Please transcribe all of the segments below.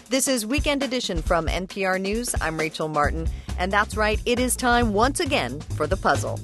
This is Weekend Edition from NPR News. I'm Rachel Martin. And that's right, it is time once again for the puzzle.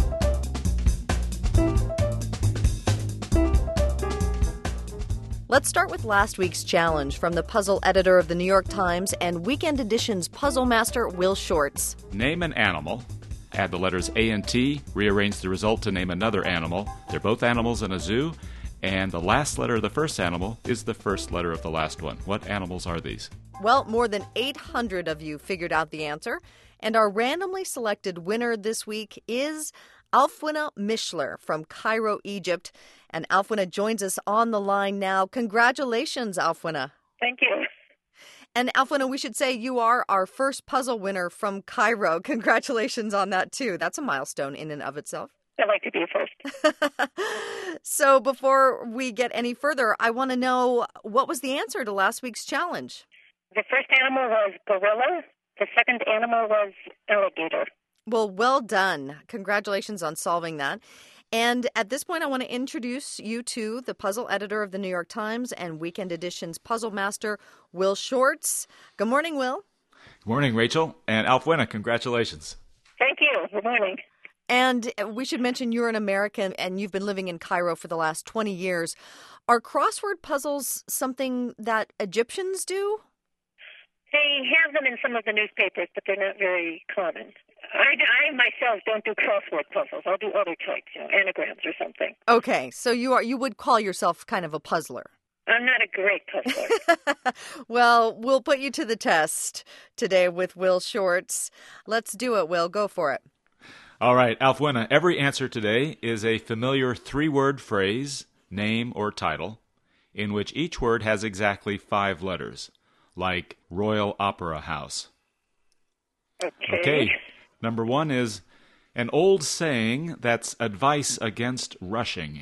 Let's start with last week's challenge from the puzzle editor of the New York Times and Weekend Edition's puzzle master, Will Shortz. Name an animal. Add the letters A and T. Rearrange the result to name another animal. They're both animals in a zoo. And the last letter of the first animal is the first letter of the last one. What animals are these? Well, more than 800 of you figured out the answer. And our randomly selected winner this week is Alfwina Mishler from Cairo, Egypt. And Alfwina joins us on the line now. Congratulations, Alfwina. Thank you. And Alfwina, we should say you are our first puzzle winner from Cairo. Congratulations on that, too. That's a milestone in and of itself. I'd like to be first. So before we get any further, I want to know, what was the answer to last week's challenge? The first animal was gorilla. The second animal was alligator. Well done. Congratulations on solving that. And at this point, I want to introduce you to the puzzle editor of the New York Times and Weekend Edition's puzzle master, Will Shortz. Good morning, Will. Good morning, Rachel. And Alfwina, congratulations. Thank you. Good morning. And we should mention you're an American and you've been living in Cairo for the last 20 years. Are crossword puzzles something that Egyptians do? They have them in some of the newspapers, but they're not very common. I myself don't do crossword puzzles. I'll do other types, anagrams or something. Okay, so you would call yourself kind of a puzzler. I'm not a great puzzler. Well, we'll put you to the test today with Will Shortz. Let's do it, Will. Go for it. All right, Alfwina, every answer today is a familiar three-word phrase, name or title, in which each word has exactly 5 letters, like Royal Opera House. Okay. Number 1 is an old saying that's advice against rushing.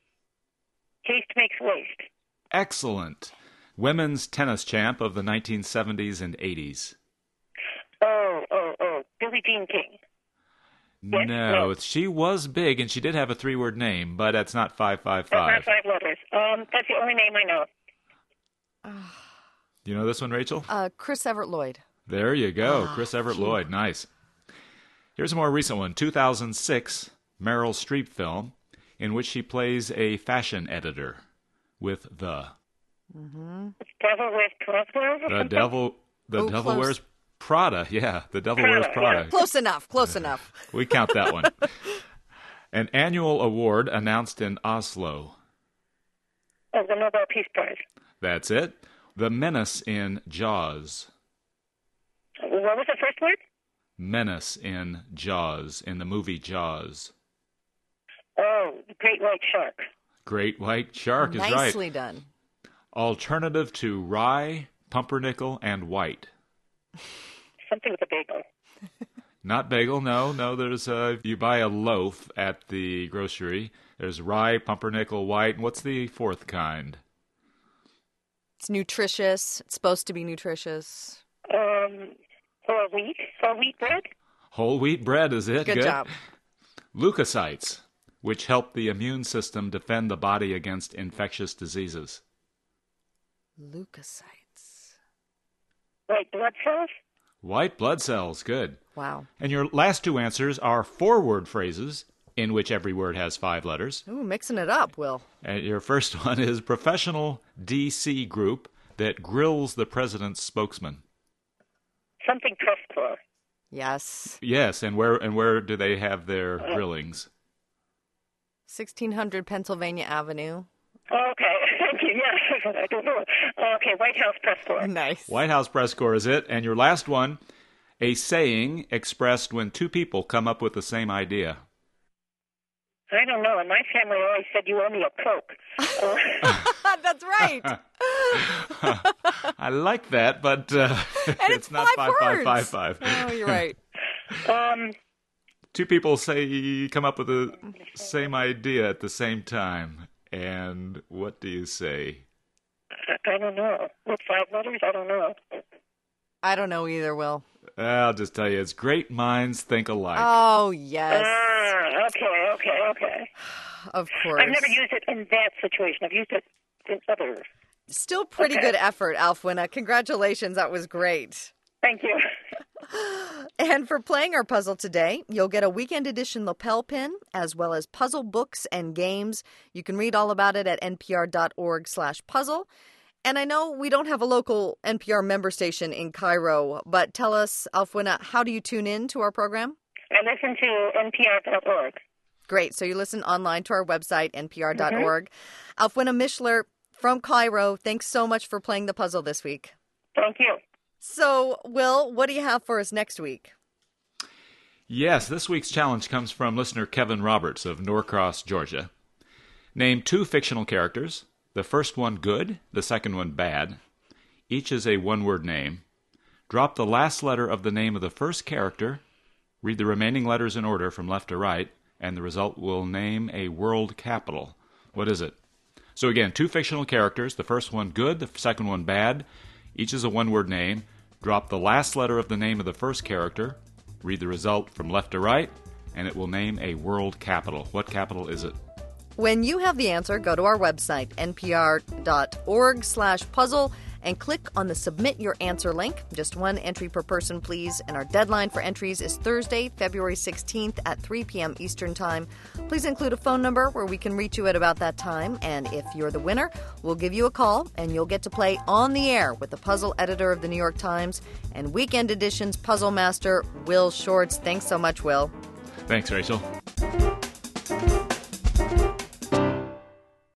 Haste makes waste. Excellent. Women's tennis champ of the 1970s and 80s. Oh. Billie Jean King. Yes? No, she was big, and she did have a 3-word name, but that's not 555. That's not 5 letters. That's the only name I know. You know this one, Rachel? Chris Everett Lloyd. There you go. Chris Everett cute. Lloyd. Nice. Here's a more recent one. 2006 Meryl Streep film in which she plays a fashion editor with the... Devil Wears Prada or something? The Devil close. Wears Prada. Yeah, The Devil Wears Prada. Yeah. Close enough. We count that one. An annual award announced in Oslo. Oh, the Nobel Peace Prize. That's it. The menace in Jaws. What was the first word? Menace in Jaws, in the movie Jaws. Oh, Great White Shark. Great White Shark is right. Nicely done. Alternative to rye, pumpernickel, and white. Something with a bagel. Not bagel, no. There's you buy a loaf at the grocery. There's rye, pumpernickel, white. And what's the 4th kind? It's nutritious. It's supposed to be nutritious. Whole wheat bread? Whole wheat bread is it? Good job. Leukocytes, which help the immune system defend the body against infectious diseases. Leukocytes. White blood cells? White blood cells, good. Wow. And your last 2 answers are 4-word phrases, in which every word has 5 letters. Ooh, mixing it up, Will. And your first one is professional DC group that grills the president's spokesman. Something press corps. Yes. Yes, and where do they have their grillings? 1600 Pennsylvania Avenue. Okay, thank you. Yeah, I don't know. Okay, White House press corps. Nice. White House press corps is it. And your last one, a saying expressed when 2 people come up with the same idea. I don't know. In my family, always said you owe me a Coke. That's right. I like that, but it's not 5555. Oh, you're right. 2 people come up with the same idea at the same time. And what do you say? I don't know. With 5 letters? I don't know. I don't know either, Will. I'll just tell you, it's great minds think alike. Oh, yes. Okay. Of course. I've never used it in that situation. I've used it in other Still pretty good effort, Alfwina. Congratulations. That was great. Thank you. And for playing our puzzle today, you'll get a weekend edition lapel pin, as well as puzzle books and games. You can read all about it at npr.org/puzzle. And I know we don't have a local NPR member station in Cairo, but tell us, Alfwina, how do you tune in to our program? I listen to npr.org. Great. So you listen online to our website, npr.org. Alfwina Mishler from Cairo, thanks so much for playing the puzzle this week. Thank you. So, Will, what do you have for us next week? Yes, this week's challenge comes from listener Kevin Roberts of Norcross, Georgia. Name 2 fictional characters. The first one good, the second one bad. Each is a one-word name. Drop the last letter of the name of the first character. Read the remaining letters in order from left to right, and the result will name a world capital. What is it? So again, 2 fictional characters. The first one good, the second one bad. Each is a one-word name. Drop the last letter of the name of the first character. Read the result from left to right, and it will name a world capital. What capital is it? When you have the answer, go to our website, npr.org/puzzle, and click on the Submit Your Answer link. Just 1 entry per person, please. And our deadline for entries is Thursday, February 16th at 3 p.m. Eastern Time. Please include a phone number where we can reach you at about that time. And if you're the winner, we'll give you a call, and you'll get to play on the air with the puzzle editor of the New York Times and Weekend Edition's puzzle master, Will Shortz. Thanks so much, Will. Thanks, Rachel.